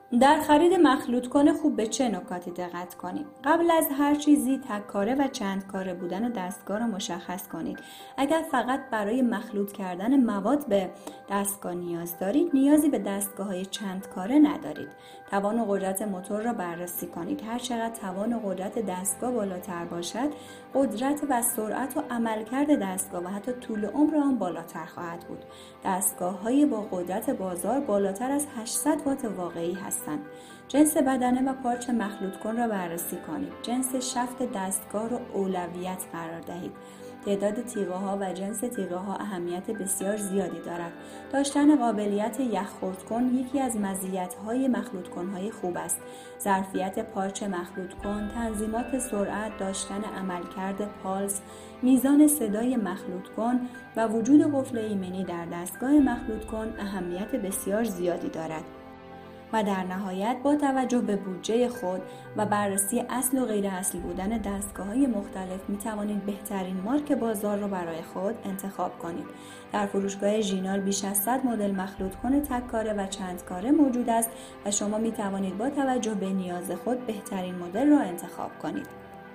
در خرید مخلوط کن خوب به چه نکاتی دقت کنید؟ قبل از هر چیزی تک کاره و چند کاره بودن دستگاه را مشخص کنید. اگر فقط برای مخلوط کردن مواد به دستگاه نیاز دارید، نیازی به دستگاه‌های چند کاره ندارید. توان و قدرت موتور را بررسی کنید. هر چقدر توان و قدرت دستگاه بالاتر باشد، قدرت و سرعت و عملکرد دستگاه و حتی طول عمر آن بالاتر خواهد بود. دستگاه‌های با قدرت بازار بالاتر از 800 وات واقعی هستند. جنس بدنه و پارچه مخلوط کن را بررسی کنید. جنس شفت دستگاه را اولویت قرار دهید. تعداد تیغه‌ها و جنس تیغه‌ها اهمیت بسیار زیادی دارد. داشتن قابلیت یخ خرد کن یکی از مزیت‌های مخلوط کن‌های خوب است. ظرفیت پارچه مخلوط کن، تنظیمات سرعت، داشتن عملکرد پالس، میزان صدای مخلوط کن و وجود قفل ایمنی در دستگاه مخلوط کن اهمیت بسیار زیادی دارد. و در نهایت با توجه به بودجه خود و بررسی اصل و غیر اصل بودن دستگاه‌های مختلف می توانید بهترین مارک بازار را برای خود انتخاب کنید. در فروشگاه ژینال بیش از 100 مدل مخلوط کن تک کاره و چند کاره موجود است و شما می توانید با توجه به نیاز خود بهترین مدل را انتخاب کنید.